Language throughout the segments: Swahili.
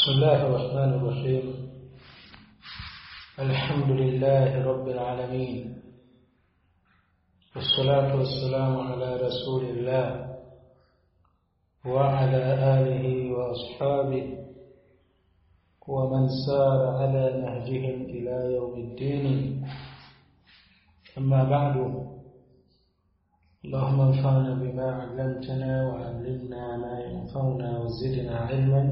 بسم الله الرحمن الرحيم. الحمد لله رب العالمين، والصلاة والسلام على رسول الله وعلى آله وأصحابه ومن سار على نهجهم إلى يوم الدين. أما بعد، اللهم انفعنا بما علمتنا وعلمنا ما ينفعنا وزدنا علما.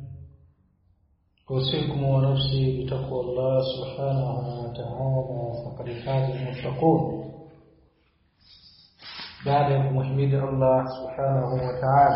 أوصيكم ونفسي بتقوى الله سبحانه وتعالى فقد فاز المتقون. بعد محمد الله سبحانه وتعالى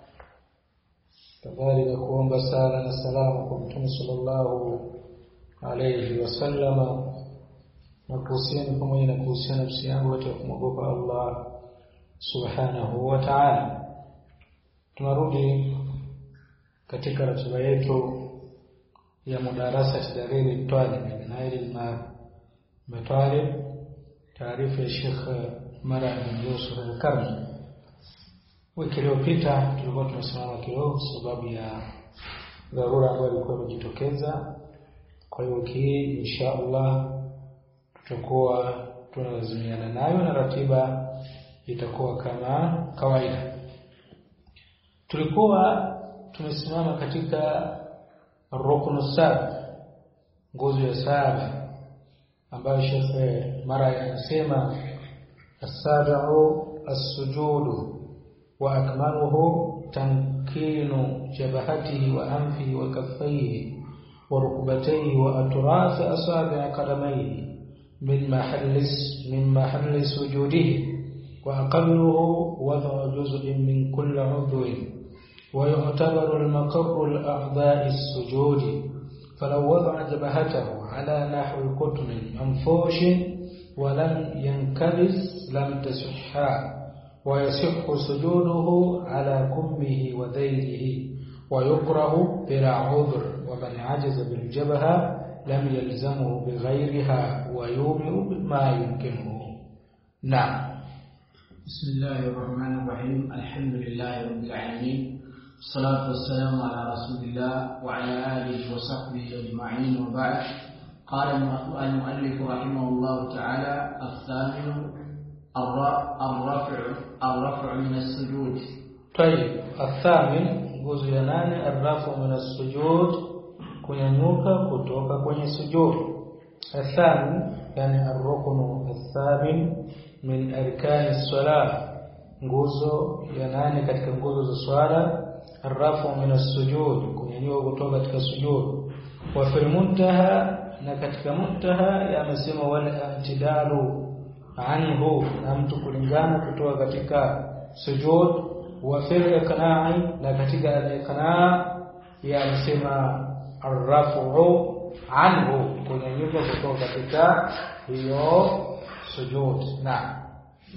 كذلك قوم بسالة سلامكم صلى الله عليه وسلم. نكوسينكم ونكوسين نفسيان وتكمقوا الله سبحانه وتعالى. Tunarudi katika ratiba yetu ya mudarasa dalili talib na ilmu matalib taarifa ya Sheikh Mara bin Yusuf al-Karni. Wiki iliyopita tulikuwa tumesimama kidogo sababu ya dharura ambayo ilikuwa imejitokeza. Kwa hiyo wiki hii inshallah tutakuwa tunalazimiana nayo na ratiba itakuwa kama kawaida. Tulikuwa tumesimama katika ruknu saba, nguzo ya saba ambayo Sheikh Mara anasema as-sabi'u as-sujudu wa akmaluhu tankinu jabhatihi wa anfihi wa kaffayhi wa rukbatayhi wa atraf asabi' qadamayhi min mahalli sujudihi wa aqalluhu wad'u juz'in min kulli 'udwin ويعتبر المقر الأعضاء السجود. فلو وضع جبهته على نحو قطن منفوش ولم ينكبس لم تصحا، ويصح سجوده على كمه وذيله، ويكره بلا عذر، ومن عجز بالجبهة لم يلزمه بغيرها ويومئ بما يمكنه. نعم. بسم الله الرحمن الرحيم. الحمد لله رب العالمين، الصلاة والسلام على رسول الله وعلى آله وصحبه أجمعين، وبعد. قال المؤلف رحمه الله تعالى: الثامن الرفع من السجود. طيب، الثامن جزء 8 الرفع من السجود، kunyanyuka kutoka kwenye sujud. الثامن يعني الركن الثامن من أركان الصلاة، nguzo ya 8 katika nguzo za swala. الرفع من السجود kunyanyuka kutoka katika sujud. Wa fil muntaha, na katika muntaha yamesema wal i'tidalu anhu, na mtu kulingana kutoka katika sujud. Wa fil iqna'i, na katika al-iqna' yamesema ar-raf'u anhu, kunyanyuka kutoka katika hiyo sujud. Naam.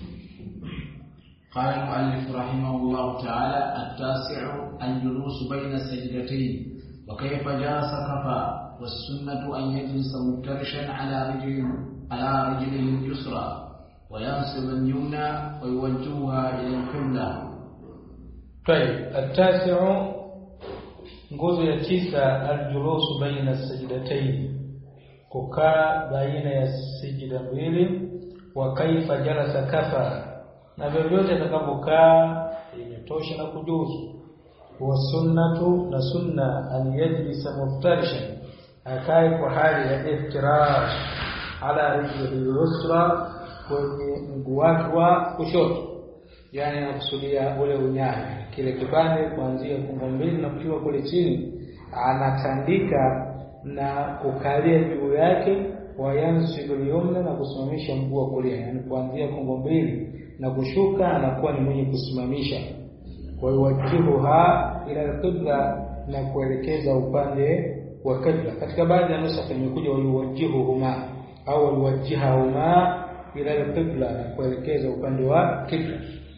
قال المؤلف رحمه الله تعالى: التاسع الجلوس بين السجدتين، وكيف جلس كفى، والسنة أن يجلس مفترشا على رجله اليسرى، وينصب اليمنى ويوجهها إلى القبلة. طيب، التاسع nguzo ya 9 الجلوس بين السجدتين، kukaa baina ya sijida mbili. Wa kaifa jalasa kafa, na vyovyote atakapokaa imetosha na kujuzu. Wa sunnatu, na sunna an yajlisa muftarishan, akae kwa hali ya iftirash ala rijlihi yusra, kwenye mguu wake wa kushoto, yani anakusudia ule unyayo, kile kipande kuanzia kumbo mbili na kushuka kule chini, anatandika na kukalia juu yake. Wa yansibu al-yumna, na kusimamisha mguu wa kulia, yani kuanzia kumbo mbili na kushuka anakuwa ni mwenye kusimamisha. Kwa hiyo wajihuha ila al-qibla, na kuelekeza upande wa qibla. Katika baadhi ya nusa imekuja wajihuhuma au wajihahuma ila al-qibla, na kuelekeza upande wa qibla.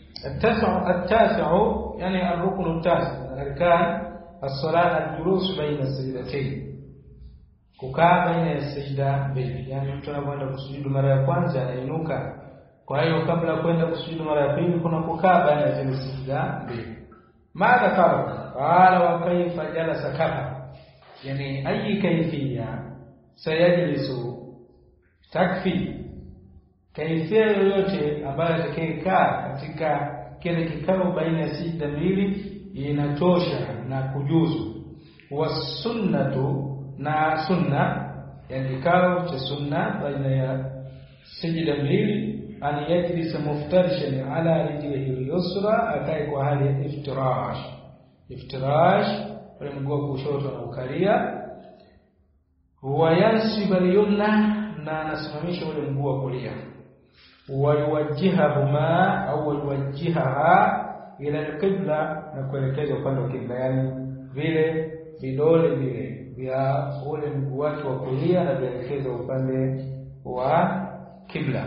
التاسع يعني الركن التاسع أركان الصلاة الجلوس بين السجدتين، kukaa baina ya sijda mbili. Yani mtu anapoenda kusujudu mara ya kwanza anainuka, kwa hiyo kabla kwenda kusujudu mara ya pili kuna kukaa baina ya zile sijda mbili. Mada farq qala wa kayfa jalasa kafa, yani ayi kaifia sayajlisu takfi, kaifia yoyote ambayo atakayekaa katika kile kikao baina ya sijda mbili inatosha na kujuzu. Wasunnatu, na sunna, yani kikao cha sunna baina ya sijda mbili, an yajlisa muftarishan ala rijlihi al-yusra, akae kwa hali ya iftirash, ule mguu kushoto na ukalia. Wa yansib al-yumna, na anasimamisha ule mguu wa kulia. Wa yuwajjihahuma au yuwajjihaha ila al-qibla, na kuelekeza upande wa kibla, yani vile vidole vile vya ule mguu wake wa kulia na kuelekeza upande wa kibla.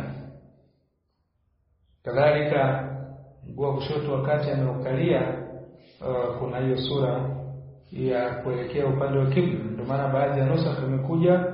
Kadhalika mguu wa kushoto wakati anaukalia, kuna hiyo sura ya kuelekea upande wa kibla. Ndio maana baadhi ya nusa kumekuja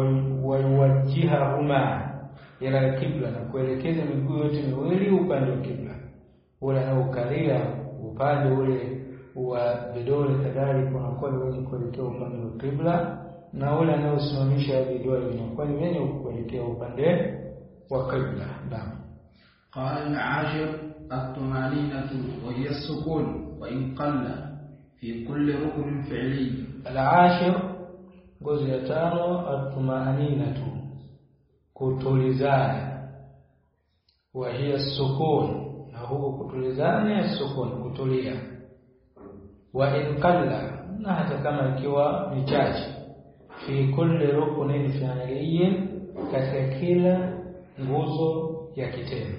wajihahuma ila al-qibla, na kuelekeza miguu yote miwili upande wa kibla. Ule anaukalia upande ule wa vidole kadhalika unakuwa ni kuelekea upande wa kibla, na ule anaosimamisha vidole unakuwa ni kuelekea upande wa kibla. Naam. قال العاشر الطمأنينة وهي السكون وإن قل في كل ركن فعلي. العاشر جزء الثاني الطمأنينة kutulizana, وهي السكون, na huko kutulizana ya sukun, kutulia. وإن قل, na hata kama ikiwa ni chache, fi kulli rukunin fi'liyin, katika kila nguzo ya kitendo.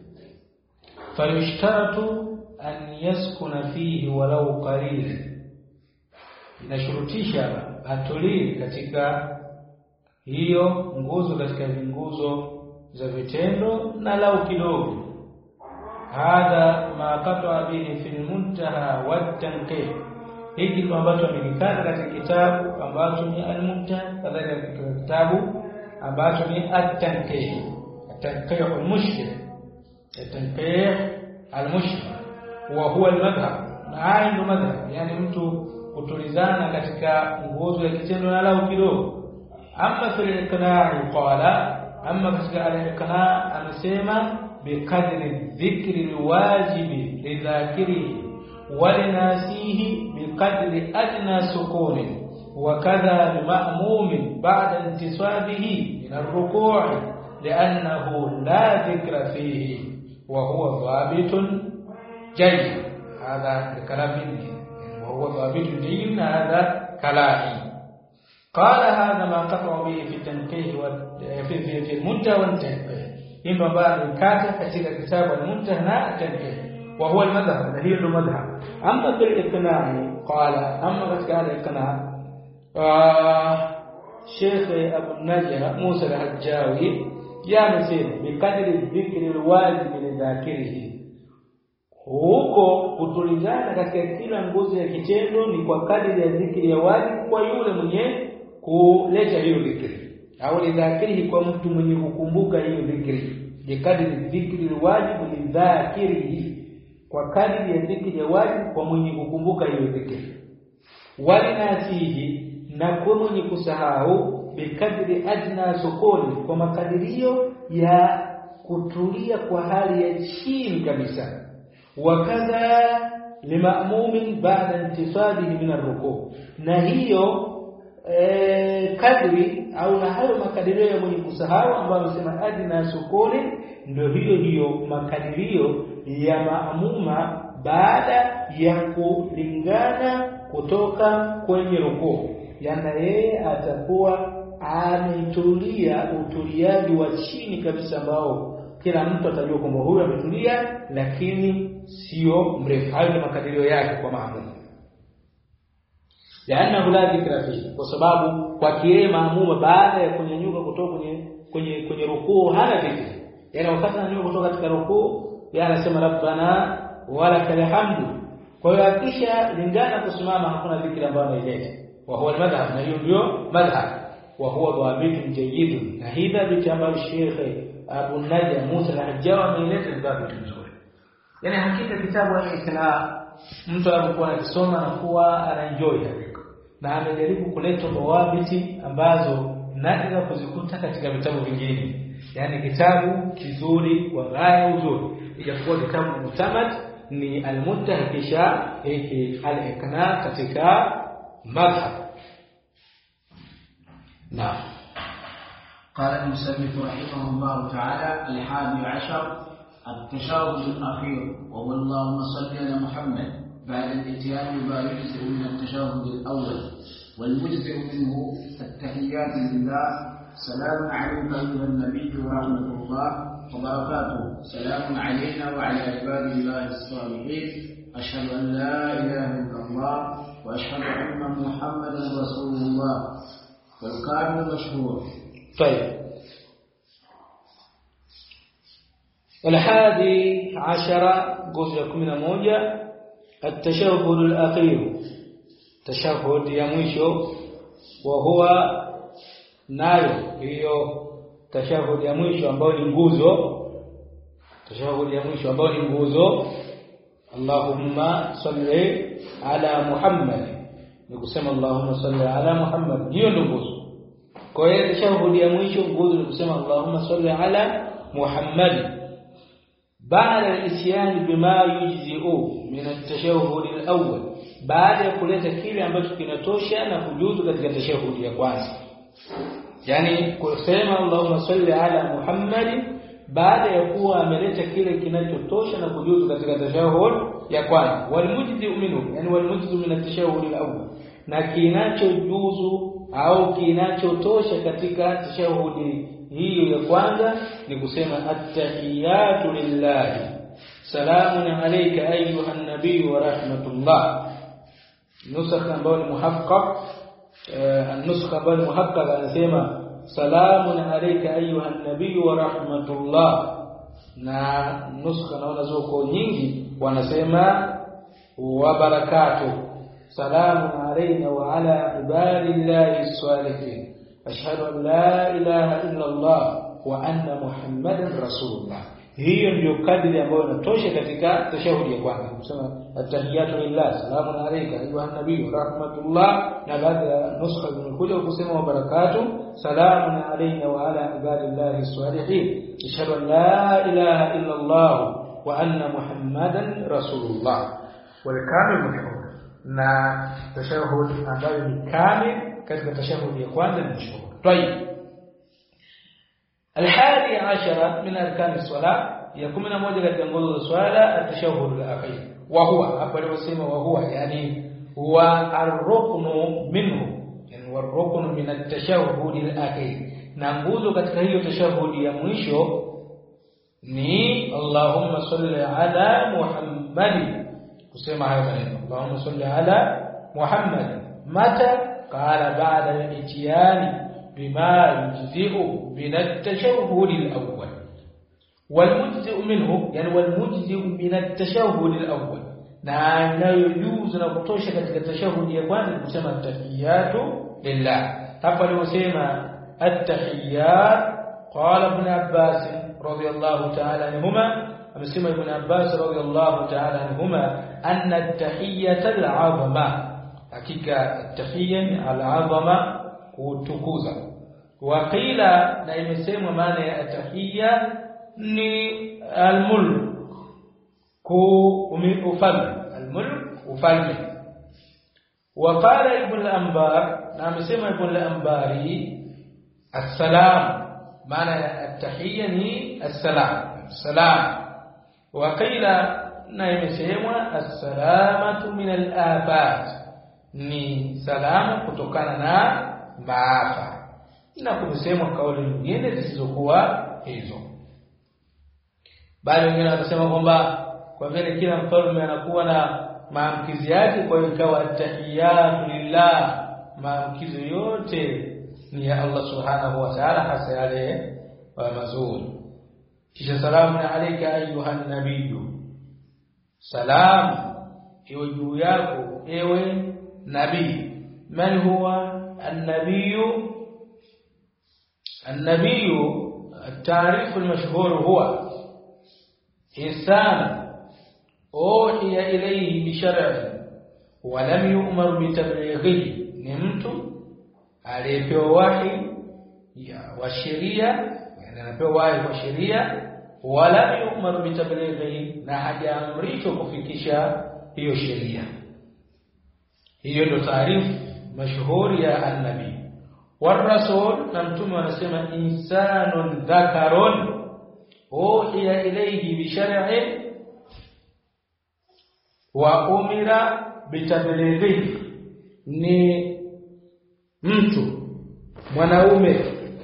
Fayushtaratu an yaskuna fihi walau qalila, inashurutisha atulie katika hiyo nguzo, katika nguzo za vitendo na lau kidogo. Hadha ma qata'a bihi fil muntaha wat-tanqih, hiki ndio ambacho amelikata katika kitabu ambacho ni al-muntaha, kadhalika katika kitabu ambacho ni at-tanqih, at-tanqih al-mushkil, at-tanqih al-mushkil wa huwa al-madhhab, na ndio madhhab, yani mtu kutulizana katika nguzo ya kitendo na lau kidogo. Amma fil iqna' qala, amma katika al-iqna' amesema biqadri dhikri al-wajibi lidhakirihi wa linasihi biqadri adna sukuni, wa kadha lima'mumin ba'da intisabihi min ar-ruku' li'annahu la dhikra fihi wa huwa dhabitun jayyid. Hadha kalam minni wa huwa dhabitun jayyid, hadha kalami. قال هذا ما قطع به في التنقيح في المنتهى والتنقيح، إما بعد الكاتب katika kitabu al-muntaha na at-tanqih, wa huwa al-madhhab, na hiyo ndio madhhab. Amma bil iqna' qala, amma katika al-iqna' Sheikh Abu Najah Musa al-Hajjawi yamesema bikadri dhikri al-wajib lidhakirihi, huko kutulizana katika kila nguzo ya kitendo ni kwa kadri ya dhikri ya wajibu kwa yule mwenye kuleta hiyo dhikri, au lidhakirihi, kwa mtu mwenye kukumbuka hiyo dhikri. Bikadri dhikri wajibu lidhakirihi, kwa kadri ya dhikri ya wajibu kwa mwenye kukumbuka hiyo dhikri. Walinasihi, na kwa mwenye kusahau, bikadri adna sukuni, kwa makadirio ya kutulia kwa hali ya chini kabisa. Wakadha lima'mumin ba'da intisabihi min ar-ruku', na hiyo kadri au na hayo makadirio ya mwenye kusahau ambayo amesema adna sukuni, ndio hiyo makadirio ya maamuma baada ya kulingana kutoka kwenye rukuu, yani yeye atakuwa ametulia utuliaji wa chini kabisa, ambao kila mtu atajua kwamba huyu ametulia, lakini sio mrefu. Hayo ni makadirio yake kwa maamuma. Yaani la dhikra fihi, kwa sababu kwa yeye maamuma baada ya kunyanyuka kutoka kwenye rukuu hana dhikri. Yaani wakati ananyanyuka kutoka katika rukuu, yeye anasema rabbana walakal hamdu. Kwa hiyo akisha lingana kusimama hakuna dhikri ambayo anaileta. Wa huwa al-madhhab, na hiyo ndio madhhab. Wa huwa dhabitun jayyid, na hida vitu ambavyo Sheikh Abu Najah Musa al-Hajjawi ameileta ni dhabiti nzuri. Yaani hakika kitabu hiki kina mtu anapokuwa anasoma na kuwa anaenjoy. na amejaribu kuleta dawabiti ambazo naweza kuzikuta katika vitabu vingine. Yani kitabu kizuri kwa ghaya uzuri, ijapokuwa kitabu mutamad ni al-Muntaha kisha hiki al-Iqna katika madhhab. نعم. قال المصنف رحمه الله تعالى: 11 التشهد الأخير، وهو اللهم صل على محمد، بعد الاتيان بما يجزئ من التشهد الأول، والمجزئ منه التحيات لله، سلام عليك أيها النبي ورحمة الله وبركاته، سلام علينا وعلى عباد الله الصالحين، أشهد أن لا إله إلا الله وأشهد أن محمدا رسول الله، والكامل مشهور. طيب. 11 جزء 11 التشهد الأخير، تشهد ya mwisho, وهو nayo hiyo tashahudi ya mwisho ambayo ni nguzo, tashahudi ya mwisho ambayo ni nguzo, Allahumma salli ala Muhammad, ni kusema Allahumma salli ala Muhammad, hiyo ndio nguzo. Kwa hiyo tashahudi ya mwisho nguzo ni kusema Allahumma salli ala Muhammad baada ya isyan bima yujzi'u min at-tashahhud al-awwal, baada ya kuleta kile ambacho kinatosha na kujuzu katika tashahudi ya kwanza. Yani kusema Allahumma salli ala Muhammad baada ya kuwa ameleta kile kinachotosha na kujuzu katika tashahhud ya kwanza. Walmujzi'u minhu, yani walmujzi'u min at-tashahhud al-awwal, na kinachojuzu au kinachotosha katika tashahudi hiyo ya kwanza ni kusema at-tahiyatu lillahi, salamun alayka ayyuha an-nabiy wa rahmatullah. Nusakha ambayo ni muhaqqaq, an-nusakha ambayo ni muhaqqaq anasema salamun alayka ayyuha an-nabiy wa rahmatullah, na nusakha naona ziko nyingi wanasema wa barakatuh, salamun alayna wa ala ibadillahi as-salihin, ashhadu an la ilaha illa Allah wa anna Muhammadan rasulullah. Hiyo ndio kadri ambayo inatosha katika tashahudi ya kwanza, kusema at-tahiyatu lillah, salamun alayka ayyuha an-nabiy rahmatullah, na baada ya nusakha zimekuja kusema wa barakatuh, salamun alayna wa ala ibadillahi as-salihin, ashhadu an la ilaha illa Allah wa anna Muhammadan rasulullah. Wal kamil mashhur, na tashahudi ambayo ni kamil katika tashahudi ya kwanza ni mashhur. طيب. 11 من أركان الصلاة يكون من موجة لتنقض الصلاة التشهد الأخير، وهو أبدا وسيما وهو يعني هو الركن منه، يعني هو الركن من التشهد الأخير. ننقض katika hiyo tashahudi ya mwisho ni Allahumma salli ala Muhammad, kusema hayo maneno Allahumma salli ala Muhammad. Mata qala ba'da al-itiyani بما يجزئ من التشهد الأول، والمجزئ منه يعني والمجزئ من التشهد الأول، na يجوز na kutosha katika tashahudi ya kwanza kusema at-tahiyatu lillah. Hapa aliposema at-tahiyat, qala ibn Abbas radiyallahu ta'ala anhuma, amesema ibn Abbas radiyallahu ta'ala anhuma anna at-tahiyata al-'azama, hakika at-tahiyya al-'azama kutukuza. Waqila, na imesemwa maana ya tahiyya ni al-mulk, ufalme, al-mulk ufalme. Waqala ibn al-Anbar, na amesema ibn al-Anbari as-salam, maana ya tahiyya ni as-salam, salam. Waqila, na imesemwa as-salamatu min al-afat, ni salamu kutokana na maafa, na kusemwa kauli nyingine zisizokuwa hizo. Bali wengine wanasema kwamba kwa vile kila mfalme anakuwa na maamkizi yake, kwa hiyo ikawa tahiyatu lillah, maamkizi yote ni ya Allah subhanahu wa ta'ala, hasa yale mazuri. Kisha salamu alayka ayuha nabiy, salam iwe juu yako ewe nabii. Man huwa النبي؟ النبي التعريف المشهور هو إنسان أوحي إليه بشرع ولم يؤمر بتبليغه، ni aliyepewa wahi wa sheria, yani anapewa wahi wa sheria, wala yu'maru bitablighi, na hajaamrishwa kufikisha hiyo sheria. Hiyo ndio taarifu mashuhuri ya an-nabii. War-rasul, na mtume anasema insanun dhakarun uhiya ilayhi bi shar'in wa umira bitablighi, ni mtu mwanaume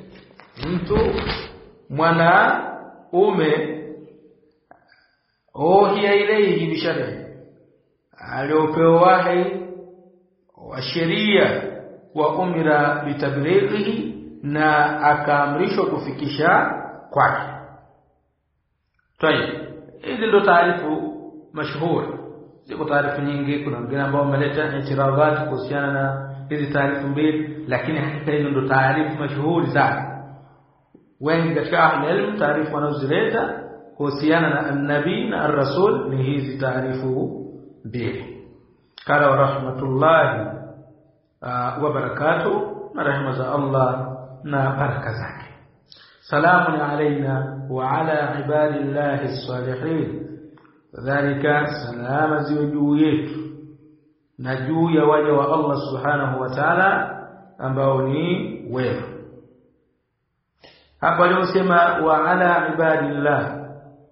uhiya ilayhi bi shar'in, aliopewa wahi wa sheria, wa umira bitablighi, na akaamrishwa kufikisha kwake. Tayeb, hizi ndo taarifu mashuhuri. Ziko taarifu nyingi, kuna wengine ambao wameleta itiradhat kuhusiana na hizi taarifu mbili, lakini hakika hizo ndo taarifu mashuhuri sana. Wengi katika ahli ilmu taarifu wanazoleta kuhusiana na an-nabii na ar-rasul ni hizi taarifu mbili. Qala wa rahmatullahi wa barakatuh, na rehema za Allah na baraka zake. Salamun alayna wa ala ibadillahi as-salihin, dhalika salama ziwe juu yetu na juu ya waja wa Allah subhanahu wa ta'ala ambao ni wema. Hapa aliposema wa ala ibadillah,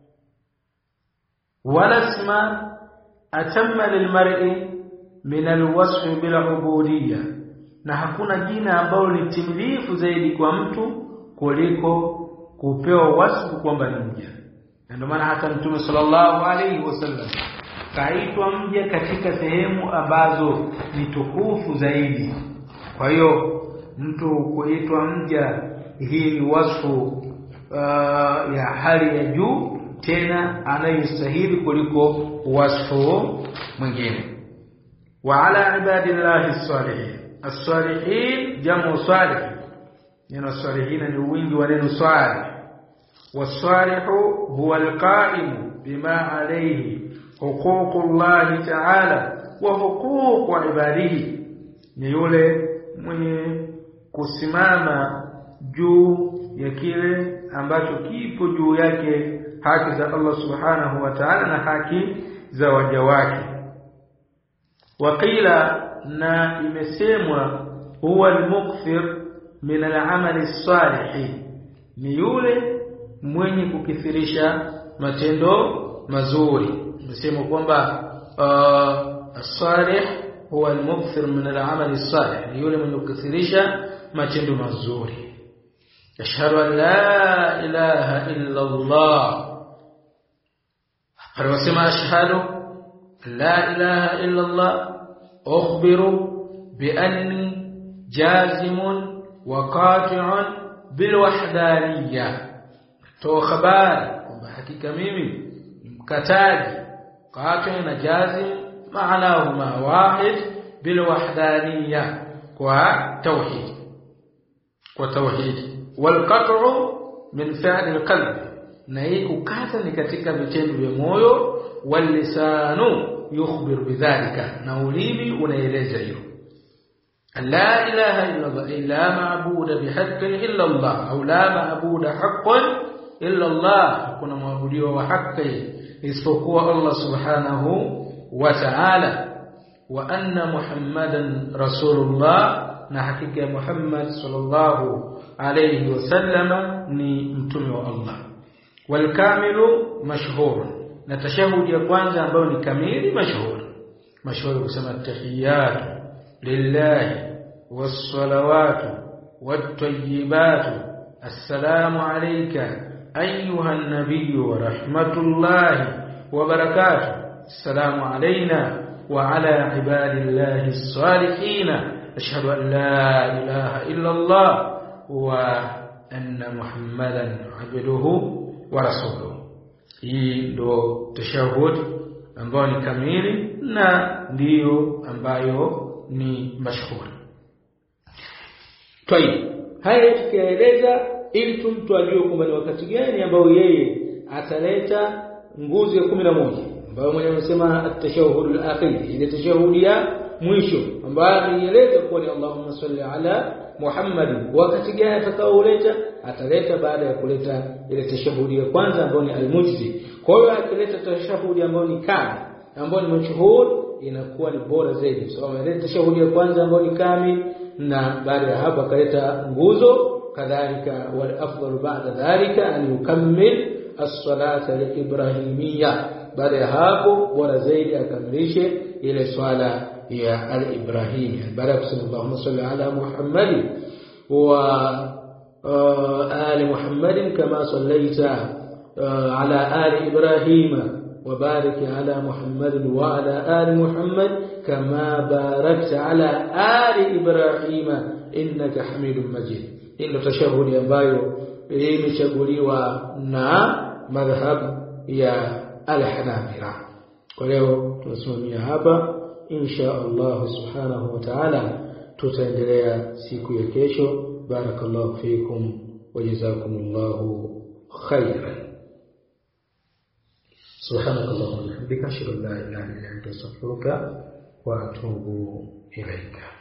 wala isma atamma lilmar'i min alwasf bil ubudiyya, na hakuna jina ambalo ni timilifu zaidi kwa mtu kuliko kupewa wasfu kwamba ni mja. Ndio maana hata Mtume sallallahu alayhi wasallam kaitwa mja katika sehemu ambazo ni tukufu zaidi. Kwa hiyo mtu kuitwa mja, hii ni wasfu ya hali ya juu, tena anayestahili kuliko wasfu mwingine. Wa ala ibadillahi as-salihin, as-salihin jamu salih, neno salihin ni wingi wa neno salih. Was-salihu huwa al-qa'im bima alayhi huququllah ta'ala wa huquq ibadihi, ni yule mwenye kusimama juu ya kile ambacho kipo juu yake haki za Allah subhanahu wa ta'ala na haki za waja wake. Waqila, na imesemwa, huwa al-mukthir min al-amali as-salih, ni yule mwenye kukithirisha matendo mazuri. Imesemwa kwamba as-salih huwa al-mukthir min al-amali as-salih, ni yule mwenye kukithirisha matendo mazuri. Ashhadu an la ilaha illa Allah, anasema ashhadu la ilaha illa Allah, ukhbiru bi anni jazimun wa qati'un bil wahdaniyya, to khabari kwamba hakika mimi mkataji, qati' na jazim maanahuma wahid, bil wahdaniyya kwa tauhid, wal qat'u min fi'l al-qalb, na hii kukata ni katika vitendo vya moyo, wal lisanu yukhbir bidhalika, na ulimi unaeleza hiyo. La ilaha illa Allah, la ma'budu bihaqqin illa Allah, au la ma'budu haqqan illa Allah, hakuna mwabudiwa wa haki isipokuwa Allah subhanahu wa ta'ala. Wa anna Muhammadan rasulullah, na hakika Muhammad sallallahu alayhi wasallam ni mtume wa Allah. Wal kamilu mashhur, na tashahudi ya kwanza ambayo ni kamili mashhur kusema tahiyatu lillahi was-salawatu wat-tayyibatu assalamu alayka ayyuha an-nabiy wa rahmatullahi wa barakatuh, assalamu alayna wa ala ibadillahi as-salihin, ashhadu an la ilaha illa Allah wa anna Muhammadan abduhu wa rasuluhu. Hii ndo tashahud ambayo ni kamili na ndiyo ambayo ni mashhur. Tayeb, haya tukieleza ili mtu ajue kwamba ni wakati gani ambao yeye ataleta nguzo ya 11 ambayo mwenyewe anasema at-tashahhud al-akhir, ile tashahudi ya mwisho ambaye alieleza kuwa ni Allahumma salli ala Muhammad. Wakati gani atakaoleta? Ataleta baada ya kuleta ile tashahudi ya kwanza ambayo ni al-mujzi. Kwa hiyo akileta tashahudi ambayo ni kamili, ambayo ni mashhur, inakuwa ni bora zaidi. So ameleta tashahudi ya kwanza ambayo ni kamili, na baada ya hapo akaleta nguzo. Kadhalika wal afdal ba'da dhalika an yukammil as-salata al-ibrahimiyya. Baada ya hapo bora zaidi akamilishe ile swala ya al-ibrahimiyya. Baada ya kusema Allahumma salli ala Muhammad wa ali Muhammad kama sallaita ala ali Ibrahim wa barik ala Muhammad wa ala ali Muhammad kama barakta ala ali Ibrahim innaka Hamidum Majid. Ndio tashahudi ambayo imechaguliwa na madhhab ya al-Hanabila. Kwa leo tunasimamia hapa, insha Allah subhanahu wa ta'ala tutaendelea siku ya kesho. Barakallahu fikum wa jazakumullahu khairan. Subhanakallahumma wa bihamdika ashhadu an la ilaha illa anta astaghfiruka wa atubu ilayka.